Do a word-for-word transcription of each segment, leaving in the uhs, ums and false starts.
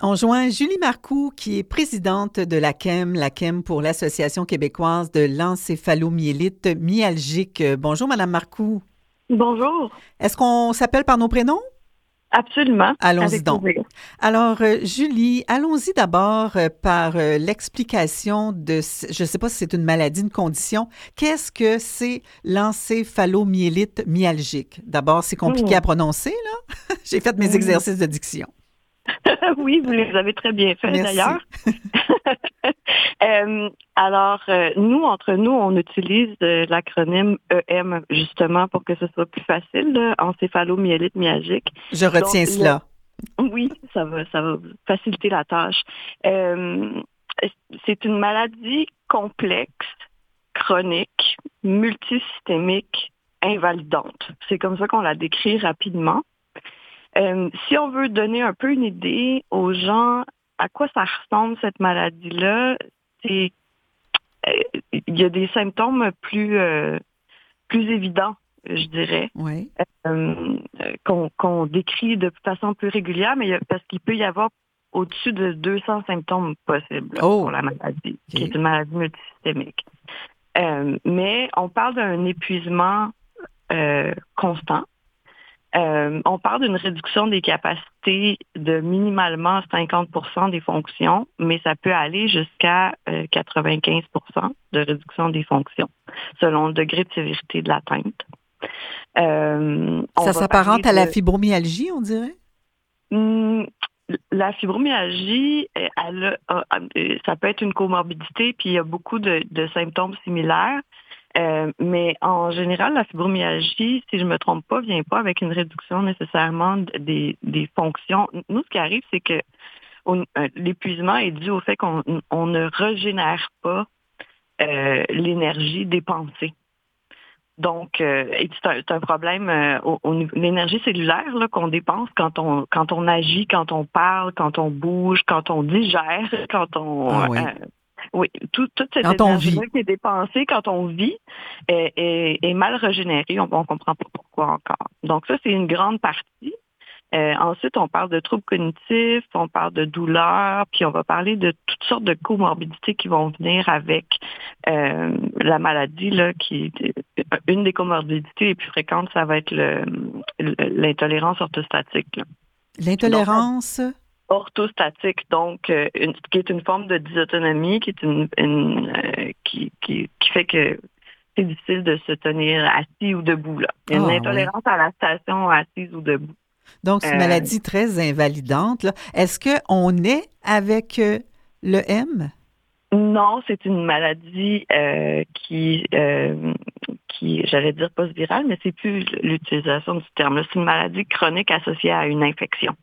On joint Julie Marcoux, qui est présidente de l'A Q E M, l'A Q E M pour l'Association québécoise de l'encéphalomyélite myalgique. Bonjour, Madame Marcoux. Bonjour. Est-ce qu'on s'appelle par nos prénoms? Absolument. Allons-y Avec donc. plaisir. Alors, euh, Julie, allons-y d'abord euh, par euh, l'explication de, je ne sais pas si c'est une maladie, une condition. Qu'est-ce que c'est l'encéphalomyélite myalgique? D'abord, c'est compliqué Hmm. à prononcer, là. J'ai fait mes Oui. exercices de diction. Oui, vous les avez très bien faits Merci. d'ailleurs. Euh, alors, euh, nous, entre nous, on utilise euh, l'acronyme E M justement pour que ce soit plus facile, là, encéphalomyélite myalgique. Je Donc, retiens le- cela. oui, ça va, ça va faciliter la tâche. Euh, c'est une maladie complexe, chronique, multisystémique, invalidante. C'est comme ça qu'on la décrit rapidement. Euh, si on veut donner un peu une idée aux gens à quoi ça ressemble cette maladie-là, c'est euh, il y a des symptômes plus euh, plus évidents, je dirais, Oui. euh, qu'on qu'on décrit de façon plus régulière, mais il y a- parce qu'il peut y avoir au-dessus de deux cents symptômes possibles là, pour Oh, la maladie, qui est OK. une maladie multisystémique. Euh, mais on parle d'un épuisement euh, constant. Euh, on parle d'une réduction des capacités de minimalement cinquante pour cent des fonctions, mais ça peut aller jusqu'à euh, quatre-vingt-quinze pour cent de réduction des fonctions, selon le degré de sévérité de l'atteinte. Euh, on Ça va parler s'apparente à la de fibromyalgie, on dirait? hum, la fibromyalgie. euh, Elle a- a- euh, ça peut être une comorbidité, puis il y a beaucoup de, de symptômes similaires. Euh, mais en général, la fibromyalgie, si je me trompe pas, vient pas avec une réduction nécessairement d- des, des fonctions. Nous, ce qui arrive, c'est que on- euh, l'épuisement est dû au fait qu'on on ne régénère pas euh, l'énergie dépensée. Donc, euh, et c'est un, c'est un problème euh, au, au niveau l'énergie cellulaire là, qu'on dépense quand on quand on agit, quand on parle, quand on bouge, quand on digère, quand on Ah euh, oui. oui, tout- toute cette Quand on énergie-là vit. qui est dépensée quand on vit est, est- est mal régénérée. On ne comprend pas pourquoi encore. Donc ça, c'est une grande partie. Euh, ensuite, on parle de troubles cognitifs, on parle de douleurs, puis on va parler de toutes sortes de comorbidités qui vont venir avec euh, la maladie, là, qui est une des comorbidités les plus fréquentes, ça va être le, le- l'intolérance orthostatique, là. Donc, L'intolérance? orthostatique, donc euh, une- qui est une forme de dysautonomie, qui est une, une, euh, qui, qui, qui fait que c'est difficile de se tenir assis ou debout, là. Il y a une Ah oui. intolérance à la station assise ou debout. Donc, c'est une Euh, maladie très invalidante, là. Est-ce qu'on est avec euh, le M? non, c'est une maladie euh, qui, euh, qui, j'allais dire post-virale, mais c'est plus l'utilisation du terme. C'est une maladie chronique associée à une infection,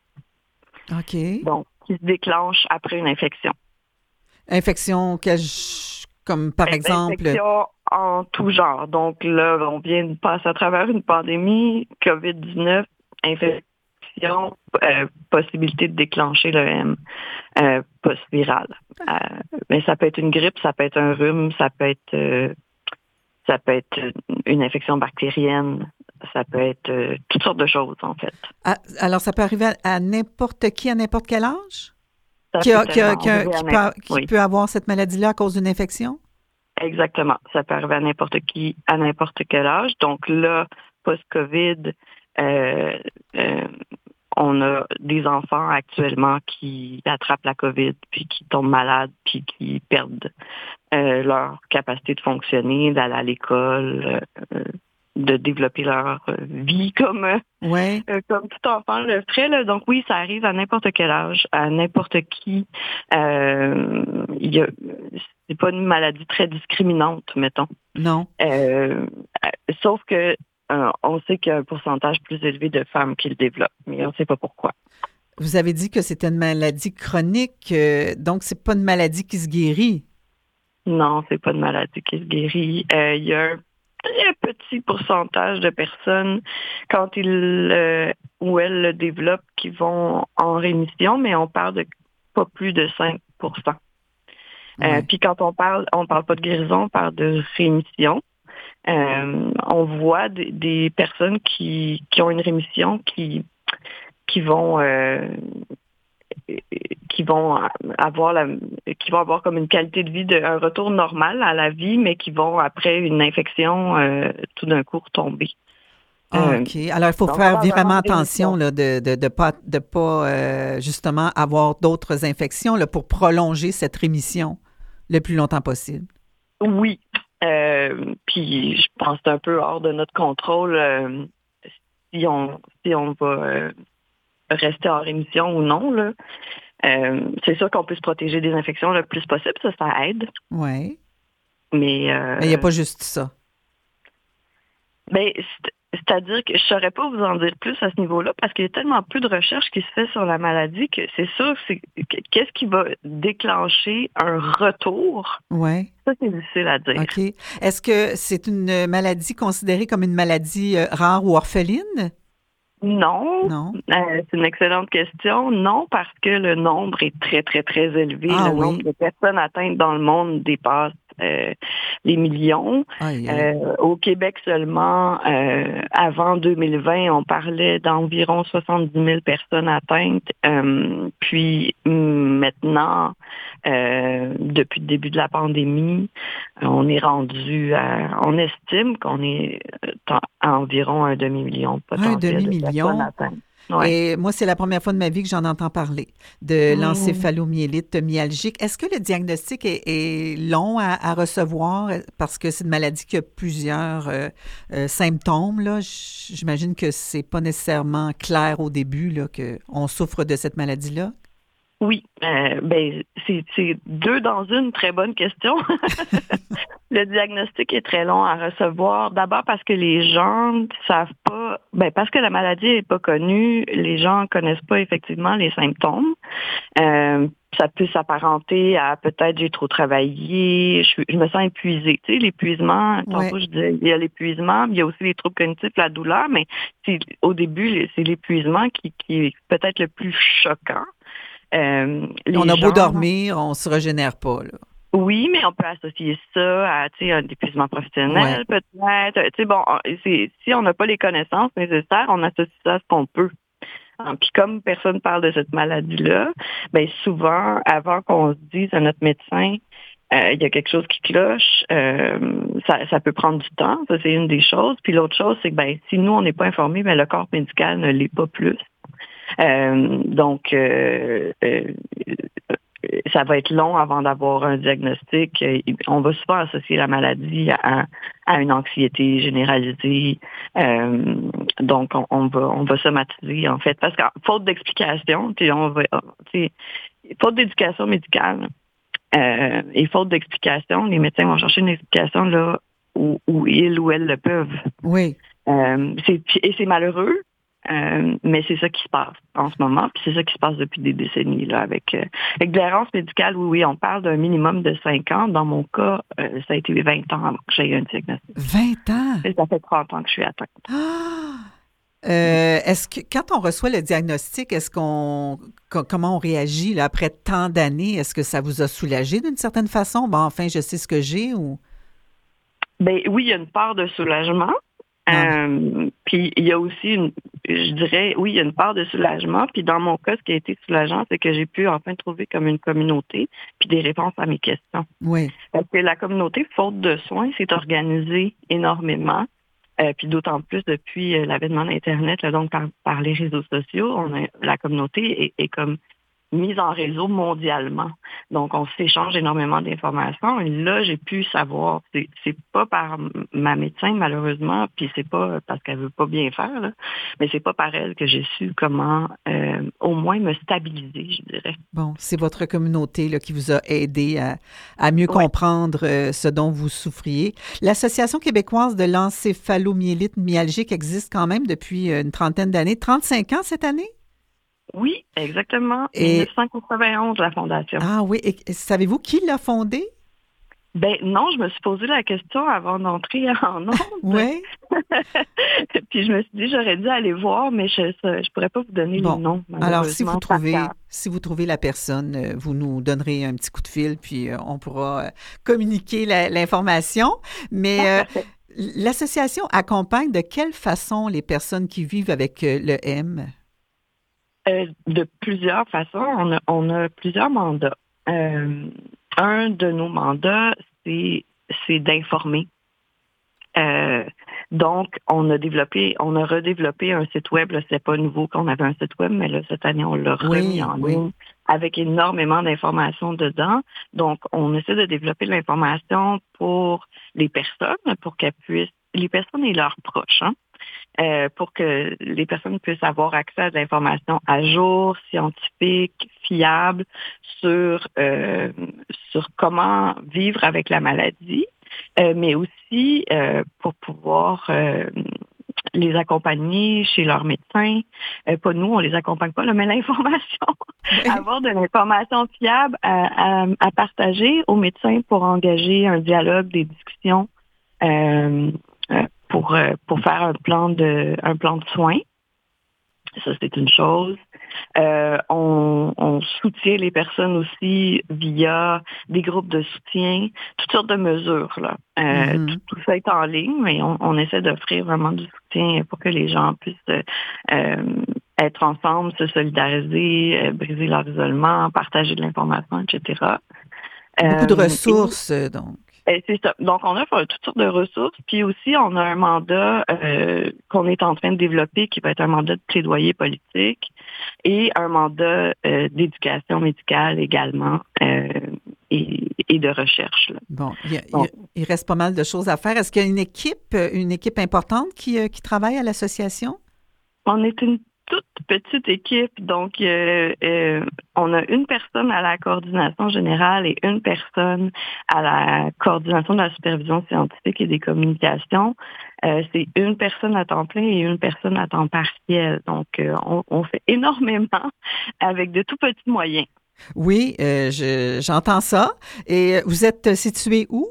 OK. donc qui se déclenche après une infection. Infection, quelle ch- comme par In- exemple, Infection en tout genre. Donc là, on vient de passer à travers une pandémie, covid dix-neuf, infection, euh, possibilité de déclencher le M euh, post-viral. Euh, mais ça peut être une grippe, ça peut être un rhume, ça peut être euh, ça peut être une infection bactérienne, ça peut être euh, toutes sortes de choses en fait. ah, alors ça peut arriver à, à n'importe qui, à n'importe quel âge? Ça Qui, peut a- qui, a- tellement qui, a- arriver à qui peut, n'importe. qui Oui, peut avoir cette maladie-là à cause d'une infection? exactement. Ça peut arriver à n'importe qui, à n'importe quel âge. Donc là, post-Covid, euh, euh, on a des enfants actuellement qui attrapent la COVID, puis qui tombent malades, puis qui perdent euh, leur capacité de fonctionner, d'aller à l'école, euh, de développer leur euh, vie comme euh, Oui. euh, comme tout enfant le ferait, là. Donc oui, ça arrive à n'importe quel âge, à n'importe qui. Euh, il y a, c'est pas une maladie très discriminante, mettons. Non. Euh, euh, sauf que euh, on sait qu'il y a un pourcentage plus élevé de femmes qui le développent, mais on ne sait pas pourquoi. Vous avez dit que c'était une maladie chronique, euh, donc c'est pas une maladie qui se guérit. Non, c'est pas une maladie qui se guérit. Euh, il y a un très petit pourcentage de personnes, quand ils euh, ou elles le développent, qui vont en rémission, mais on parle de pas plus de cinq pour cent. Euh, Oui. puis quand on parle, on parle pas de guérison, on parle de rémission. Euh, on voit des, des personnes qui, qui ont une rémission qui, qui vont euh, qui vont avoir la, qui vont avoir comme une qualité de vie, de, un retour normal à la vie, mais qui vont, après une infection, euh, tout d'un coup retomber. Ah, OK. Alors, il faut donc, faire probablement vraiment rémission. attention là, de de, de pas, de pas euh, justement avoir d'autres infections là, pour prolonger cette rémission le plus longtemps possible. Oui. Euh, puis, je pense que c'est un peu hors de notre contrôle euh, si on si on va euh, rester en rémission ou non, là. Euh, c'est sûr qu'on peut se protéger des infections le plus possible, ça, ça aide. Oui. Mais euh, Mais il n'y a pas juste ça. Ben, c'est- c'est-à-dire que je ne saurais pas vous en dire plus à ce niveau-là parce qu'il y a tellement peu de recherches qui se fait sur la maladie que c'est sûr, c'est qu'est-ce qui va déclencher un retour? Oui. Ça, c'est difficile à dire. OK. Est-ce que c'est une maladie considérée comme une maladie euh, rare ou orpheline? Non, Non. euh, c'est une excellente question. Non, parce que le nombre est très, très, très élevé. Ah le oui. nombre de personnes atteintes dans le monde dépasse euh, les millions. Aïe, aïe. Euh, au Québec seulement, euh, avant deux mille vingt, on parlait d'environ soixante-dix mille personnes atteintes. Euh, puis maintenant, euh, depuis le début de la pandémie, on est rendu à, on estime qu'on est à environ un demi-million potentiel Un demi-million. de personnes atteintes. Ouais. Et moi, c'est la première fois de ma vie que j'en entends parler, de Mmh. l'encéphalomyélite myalgique. Est-ce que le diagnostic est, est long à, à recevoir parce que c'est une maladie qui a plusieurs euh, euh, symptômes, là? J'imagine que c'est pas nécessairement clair au début là, qu'on souffre de cette maladie-là. Oui, euh, ben c'est, c'est deux dans une, très bonne question. Le diagnostic est très long à recevoir. D'abord parce que les gens ne savent pas, ben parce que la maladie n'est pas connue, les gens ne connaissent pas effectivement les symptômes. Euh, ça peut s'apparenter à peut-être j'ai trop travaillé, je, je me sens épuisée. Tu sais, l'épuisement, tantôt Ouais. je disais, il y a l'épuisement, il y a aussi les troubles cognitifs, la douleur, mais c'est, au début, c'est l'épuisement qui, qui est peut-être le plus choquant. Euh, les On a beau gens, dormir, on se régénère pas, là. oui, mais on peut associer ça à, tu sais, un épuisement professionnel, Ouais. peut-être. Tu sais, bon, c'est, si on n'a pas les connaissances nécessaires, on associe ça à ce qu'on peut. Ah, puis comme personne parle de cette maladie-là, ben souvent, avant qu'on se dise à notre médecin, euh, il y a quelque chose qui cloche, euh, ça, ça peut prendre du temps, ça c'est une des choses. Puis l'autre chose, c'est que ben si nous on n'est pas informés, ben le corps médical ne l'est pas plus. Euh, donc, euh, euh, ça va être long avant d'avoir un diagnostic. On va souvent associer la maladie à, à une anxiété généralisée. Euh, donc, on, on va on va somatiser, en fait, parce qu'en faute d'explication, puis on va, faute d'éducation médicale euh, et faute d'explication, les médecins vont chercher une explication là où, où ils ou elles le peuvent. Oui. Euh, c'est, et c'est malheureux. Euh, mais c'est ça qui se passe en ce moment, puis c'est ça qui se passe depuis des décennies là, avec, euh, avec de l'errance médicale. Oui, oui, on parle d'un minimum de cinq ans. Dans mon cas, euh, ça a été vingt ans avant que j'aie eu un diagnostic. vingt ans? Et ça fait trente ans que je suis atteinte. Ah! Euh, est-ce que quand on reçoit le diagnostic, est-ce qu'on comment on réagit là, après tant d'années? Est-ce que ça vous a soulagé d'une certaine façon? Bon, enfin, je sais ce que j'ai ou. Ben oui, il y a une part de soulagement. Euh, puis il y a aussi, une, je dirais, oui, il y a une part de soulagement. Puis dans mon cas, ce qui a été soulageant, c'est que j'ai pu enfin trouver comme une communauté puis des réponses à mes questions. Oui. Parce que la communauté, faute de soins, s'est organisée énormément. Euh, puis d'autant plus depuis euh, l'avènement d'Internet, là, donc par, par les réseaux sociaux, on a, la communauté est, est comme mise en réseau mondialement. Donc, on s'échange énormément d'informations. Et là, j'ai pu savoir, c'est, c'est pas par ma médecin, malheureusement, puis c'est pas parce qu'elle veut pas bien faire, là, mais c'est pas par elle que j'ai su comment euh, au moins me stabiliser, je dirais. Bon, c'est votre communauté là, qui vous a aidé à, à mieux Ouais. comprendre euh, ce dont vous souffriez. L'Association québécoise de l'encéphalomyélite myalgique existe quand même depuis une trentaine d'années. trente-cinq ans cette année? Oui, exactement. Et... dix-neuf cent quatre-vingt-onze, la fondation. Ah oui. Et savez-vous qui l'a fondée? Ben non, je me suis posé la question avant d'entrer en ondes. Oui. Puis je me suis dit, j'aurais dû aller voir, mais je ne pourrais pas vous donner bon. les noms. Alors, si vous trouvez si vous trouvez la personne, vous nous donnerez un petit coup de fil, puis on pourra communiquer la, l'information. Mais euh, l'association accompagne de quelle façon les personnes qui vivent avec le M? Euh, de plusieurs façons. On a, on a plusieurs mandats. Euh, un de nos mandats, c'est, c'est d'informer. Euh, donc, on a développé, on a redéveloppé un site web. Là, c'est pas nouveau qu'on avait un site web, mais là, cette année, on l'a remis Oui, en oui. ligne avec énormément d'informations dedans. Donc, on essaie de développer de l'information pour les personnes, pour qu'elles puissent, les personnes et leurs proches, hein, euh, pour que les personnes puissent avoir accès à de l'information à jour, scientifique, fiable, sur, euh, sur comment vivre avec la maladie, euh, mais aussi euh, pour pouvoir euh, les accompagner chez leur médecin. Euh, pas nous, on les accompagne pas, là, mais l'information, Oui. avoir de l'information fiable à, à, à partager aux médecins pour engager un dialogue, des discussions. Euh, euh, pour euh, pour faire un plan de un plan de soins. Ça, c'est une chose. Euh, on, on soutient les personnes aussi via des groupes de soutien, toutes sortes de mesures, là. Euh, tout, Mhm. tout ça est en ligne, mais on, on essaie d'offrir vraiment du soutien pour que les gens puissent euh, euh, être ensemble, se solidariser, euh, briser leur isolement, partager de l'information, et cetera. Beaucoup de Euh, et ressources, euh, donc. Et c'est ça. Donc, on offre toutes sortes de ressources. Puis aussi, on a un mandat euh, qu'on est en train de développer qui va être un mandat de plaidoyer politique et un mandat euh, d'éducation médicale également euh, et, et de recherche, là. Bon, il, y a- il y Donc, a- il reste pas mal de choses à faire. Est-ce qu'il y a une équipe, euh, une équipe importante qui, euh, qui travaille à l'association? on est une toute petite équipe, donc euh, euh, on a une personne à la coordination générale et une personne à la coordination de la supervision scientifique et des communications. Euh, c'est une personne à temps plein et une personne à temps partiel. Donc, euh, on, on fait énormément avec de tout petits moyens. Oui, euh, je- j'entends ça. Et euh, vous êtes situé où?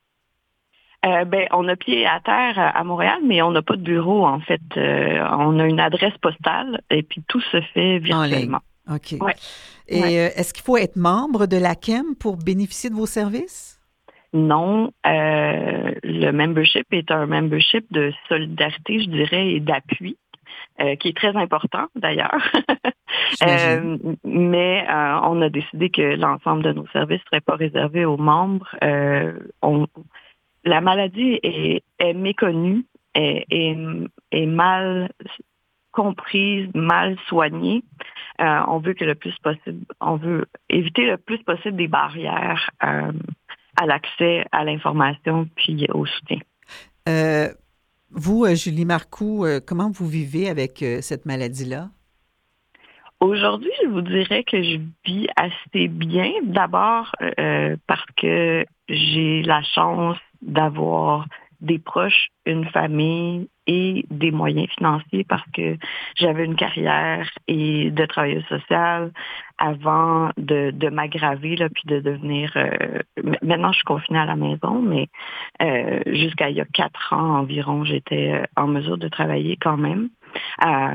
Euh, ben, on a pied à terre à Montréal, mais on n'a pas de bureau, en fait. Euh, on a une adresse postale et puis tout se fait En ligne. virtuellement. OK. Ouais, ouais. Et euh, est-ce qu'il faut être membre de l'A C E M pour bénéficier de vos services? Non, euh, le membership est un membership de solidarité, je dirais, et d'appui, euh, qui est très important d'ailleurs. J'imagine. Euh, mais euh, on a décidé que l'ensemble de nos services ne seraient pas réservés aux membres. Euh, on, la maladie est, est méconnue, est, est, est mal comprise, mal soignée. Euh, on veut que le plus possible, on veut éviter le plus possible des barrières euh, à l'accès à l'information puis au soutien. Euh, vous, euh, Julie Marcoux, euh, comment vous vivez avec euh, cette maladie-là? Aujourd'hui, je vous dirais que je vis assez bien. D'abord euh, parce que j'ai la chance d'avoir des proches, une famille et des moyens financiers parce que j'avais une carrière et de travailleuse sociale avant de, de m'aggraver là, puis de devenir... Euh, maintenant, je suis confinée à la maison, mais euh, jusqu'à il y a quatre ans environ, j'étais en mesure de travailler quand même à,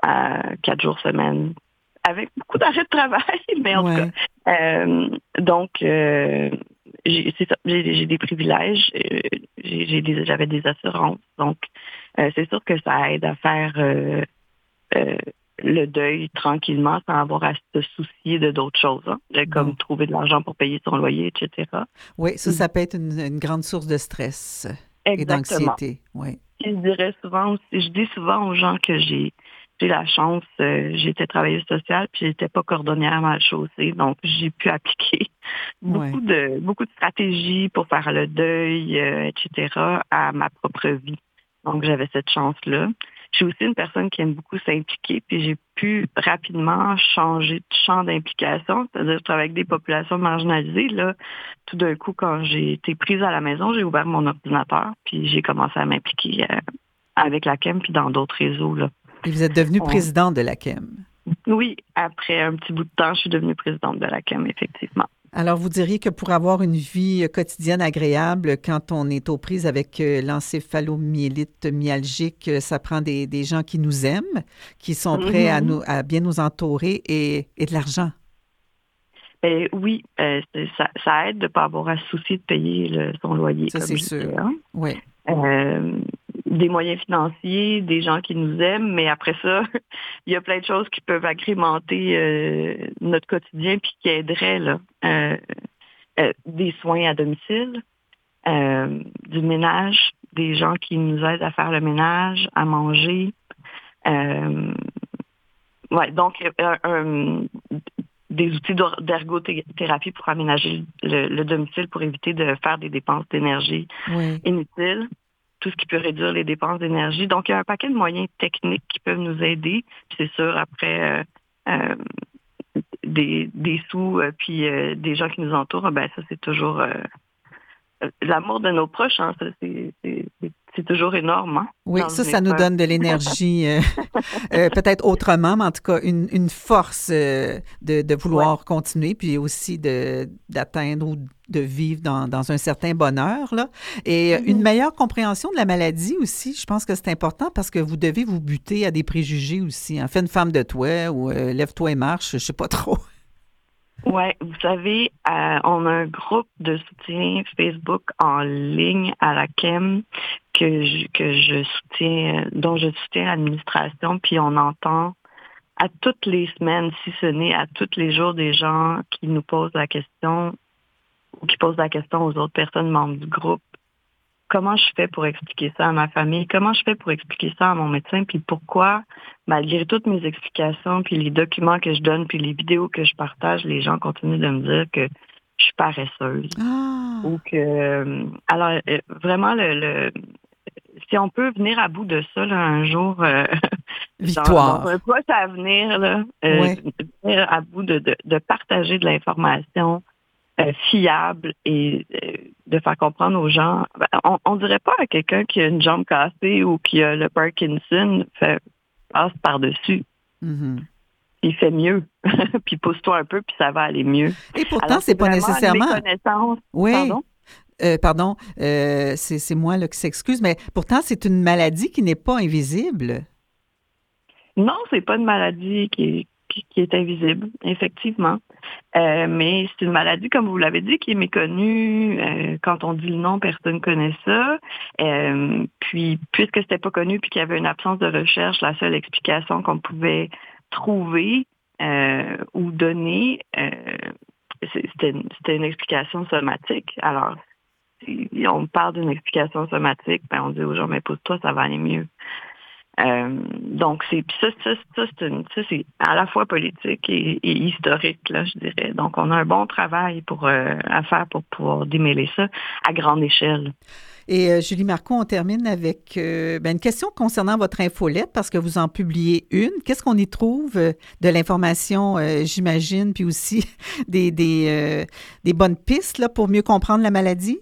à quatre jours semaine avec beaucoup d'arrêts de travail, mais en tout cas. Ouais. Euh, donc, euh, j'ai, c'est ça, j'ai, j'ai des privilèges, euh, j'ai, j'ai des, j'avais des assurances. Donc, euh, c'est sûr que ça aide à faire euh, euh, le deuil tranquillement sans avoir à se soucier de d'autres choses, hein, Bon. comme trouver de l'argent pour payer son loyer, et cetera. Oui, ça, ça peut être une, une grande source de stress et Exactement. d'anxiété. Oui. Je dirais souvent aussi, je dis souvent aux gens que j'ai j'ai la chance, euh, j'étais travailleuse sociale puis j'étais pas cordonnière mal chaussée, donc j'ai pu appliquer beaucoup Oui. de beaucoup de stratégies pour faire le deuil, euh, et cetera à ma propre vie. Donc j'avais cette chance-là. Je suis aussi une personne qui aime beaucoup s'impliquer, puis j'ai pu rapidement changer de champ d'implication, c'est-à-dire je travaille avec des populations marginalisées. Là, tout d'un coup, quand j'ai été prise à la maison, j'ai ouvert mon ordinateur, puis j'ai commencé à m'impliquer euh, avec la C E M, puis dans d'autres réseaux, là. Et vous êtes devenue On- présidente de l'A C E M. Oui, après un petit bout de temps, je suis devenue présidente de la C E M, effectivement. Alors, vous diriez que pour avoir une vie quotidienne agréable, quand on est aux prises avec euh, l'encéphalomyélite myalgique, euh, ça prend des, des gens qui nous aiment, qui sont prêts à, Mhm. nous, à bien nous entourer et, et de l'argent. Ben oui, euh, c'est- ça, ça aide de ne pas avoir à se soucier de payer le- son loyer, Ça, comme c'est je sûr. disais, hein. Oui. euh, des moyens financiers, des gens qui nous aiment, mais après ça, il y a plein de choses qui peuvent agrémenter euh, notre quotidien puis qui aideraient là, euh, euh, des soins à domicile, euh, du ménage, des gens qui nous aident à faire le ménage, à manger. Euh, ouais, donc un, un, des outils d'ergothérapie pour aménager le, le domicile pour éviter de faire des dépenses d'énergie Oui. inutiles, tout ce qui peut réduire les dépenses d'énergie. Donc, il y a un paquet de moyens techniques qui peuvent nous aider. Puis c'est sûr, après, euh, euh, des, des sous, euh, puis euh, des gens qui nous entourent, ben ça, c'est toujours... Euh, l'amour de nos proches, hein, ça, c'est, c'est, c'est, c'est toujours énorme. Hein, Oui, dans ça, une ça nous épreuve. donne de l'énergie, euh, euh, peut-être autrement, mais en tout cas, une, une force euh, de, de vouloir Ouais. continuer, puis aussi de, d'atteindre ou de vivre dans, dans un certain bonheur, là. Et une Mm-hmm. meilleure compréhension de la maladie aussi, je pense que c'est important parce que vous devez vous buter à des préjugés aussi. En fait, une femme de toi ou euh, lève-toi et marche, je sais pas trop. Ouais, vous savez, euh, on a un groupe de soutien Facebook en ligne à la C E M que je, que je soutiens, dont je soutiens l'administration, puis on entend à toutes les semaines, si ce n'est à tous les jours, des gens qui nous posent la question ou qui posent la question aux autres personnes membres du groupe. Comment je fais pour expliquer ça à ma famille? Comment je fais pour expliquer ça à mon médecin? Puis pourquoi, malgré toutes mes explications, puis les documents que je donne, puis les vidéos que je partage, les gens continuent de me dire que je suis paresseuse. Ah! Ou que... euh, alors, euh, vraiment, le, le si on peut venir à bout de ça là, un jour, euh, dans, dans un Victoire. proche avenir, là, euh, Oui. venir à bout de, de, de partager de l'information euh, fiable et euh, de faire comprendre aux gens. Ben, on, on dirait pas à quelqu'un qui a une jambe cassée ou qui a le Parkinson, fait, passe par-dessus. Mhm. Il fait mieux. Puis pousse-toi un peu, puis ça va aller mieux. Et pourtant, Alors, c'est c'est pas vraiment une nécessairement. méconnaissance. Oui. Pardon? Euh, pardon, euh, c'est, c'est moi là, qui s'excuse, mais pourtant, c'est une maladie qui n'est pas invisible. Non, c'est pas une maladie qui est, qui, qui est invisible, effectivement. Euh, mais c'est une maladie, comme vous l'avez dit, qui est méconnue. Euh, quand on dit le nom, personne ne connaît ça. Euh, puis, puisque c'était pas connu puis qu'il y avait une absence de recherche, la seule explication qu'on pouvait trouver euh, ou donner, euh, c'était, une, c'était une explication somatique. Alors, si on parle d'une explication somatique, ben on dit aux gens, mais pousse-toi, ça va aller mieux. Euh, donc, c'est ça, ça, ça, c'est une, ça, c'est à la fois politique et, et historique, là, je dirais. Donc, on a un bon travail pour, euh, à faire pour pouvoir démêler ça à grande échelle. Et euh, Julie Marcoux, on termine avec euh, ben, une question concernant votre infolette, parce que vous en publiez une. Qu'est-ce qu'on y trouve euh, de l'information, euh, j'imagine, puis aussi des, des, euh, des bonnes pistes là, pour mieux comprendre la maladie?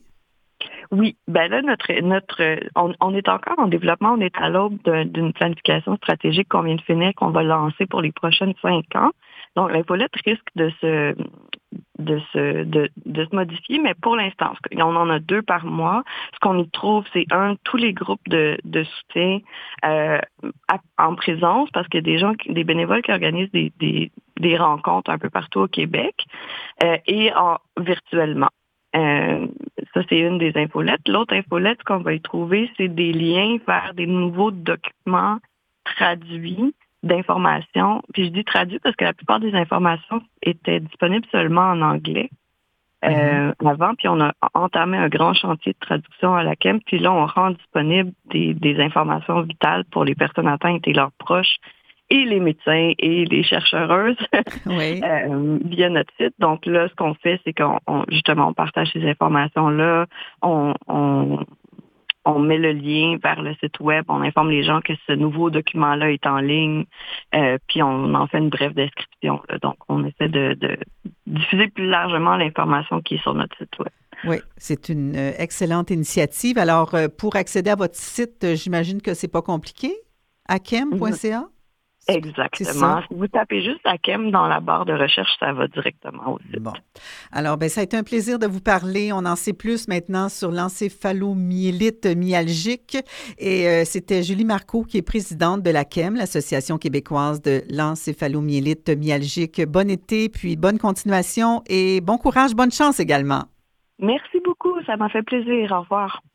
Oui, ben là, notre, notre, on, on est encore en développement, on est à l'aube d'un- d'une planification stratégique qu'on vient de finir, qu'on va lancer pour les prochaines cinq ans. Donc, l'infolette risque de se, de se, de, de se modifier, mais pour l'instant, on en a deux par mois. Ce qu'on y trouve, c'est un, tous les groupes de, de soutien euh, à- en présence, parce qu'il y a des gens, qui- des bénévoles qui organisent des, des, des rencontres un peu partout au Québec euh, et en, virtuellement. Euh, ça, c'est une des infolettes. L'autre infolette qu'on va y trouver, c'est des liens vers des nouveaux documents traduits d'informations. Puis je dis traduits parce que la plupart des informations étaient disponibles seulement en anglais Mhm. euh, avant. Puis on a entamé un grand chantier de traduction à la C E M. Puis là, on rend disponible des, des informations vitales pour les personnes atteintes et leurs proches et les médecins et les chercheuses Oui. euh, via notre site. Donc là, ce qu'on fait, c'est qu'on on- justement on partage ces informations-là, on, on, on met le lien vers le site web, on informe les gens que ce nouveau document-là est en ligne, euh, puis on en fait une brève description. Là. Donc, on essaie de, de diffuser plus largement l'information qui est sur notre site web. Oui, c'est une euh, excellente initiative. Alors, euh, pour accéder à votre site, euh, j'imagine que c'est pas compliqué, akem point c a? C'est ça. Exactement. Si vous tapez juste A C E M dans la barre de recherche, ça va directement au Bon. site. Alors, ben, ça a été un plaisir de vous parler. On en sait plus maintenant sur l'encéphalomyélite myalgique. Et euh, c'était Julie Marcoux, qui est présidente de l'A C E M, l'Association québécoise de l'encéphalomyélite myalgique. Bon été, puis bonne continuation et bon courage, bonne chance également. Merci beaucoup, ça m'a fait plaisir. Au revoir.